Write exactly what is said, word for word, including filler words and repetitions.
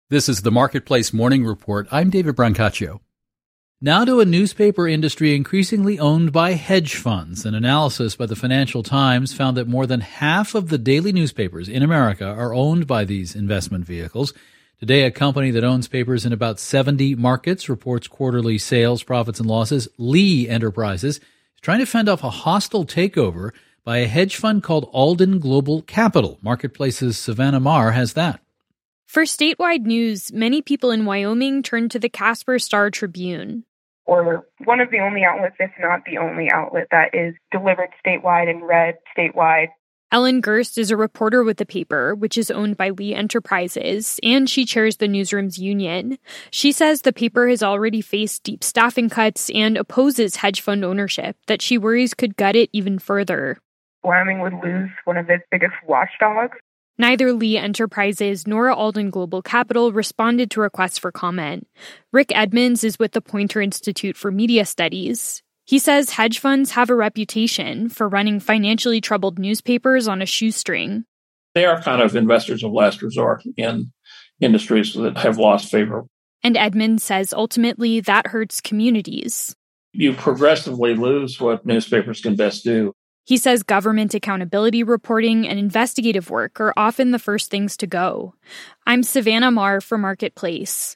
This is the Marketplace Morning Report. I'm David Brancaccio. Now to a newspaper industry increasingly owned by hedge funds. An analysis by the Financial Times found that more than half of the daily newspapers in America are owned by these investment vehicles. Today, a company that owns papers in about seventy markets reports quarterly sales, profits, and losses. Lee Enterprises is trying to fend off a hostile takeover by a hedge fund called Alden Global Capital. Marketplace's Savannah Marr has that. For statewide news, many people in Wyoming turn to the Casper Star Tribune. Or one of the only outlets, if not the only outlet, that is delivered statewide and read statewide. Ellen Gerst is a reporter with the paper, which is owned by Lee Enterprises, and she chairs the newsroom's union. She says the paper has already faced deep staffing cuts and opposes hedge fund ownership that she worries could gut it even further. Wyoming would lose one of its biggest watchdogs. Neither Lee Enterprises nor Alden Global Capital responded to requests for comment. Rick Edmonds is with the Poynter Institute for Media Studies. He says hedge funds have a reputation for running financially troubled newspapers on a shoestring. They are kind of investors of last resort in industries that have lost favor. And Edmonds says ultimately that hurts communities. You progressively lose what newspapers can best do. He says government accountability reporting and investigative work are often the first things to go. I'm Savannah Marr for Marketplace.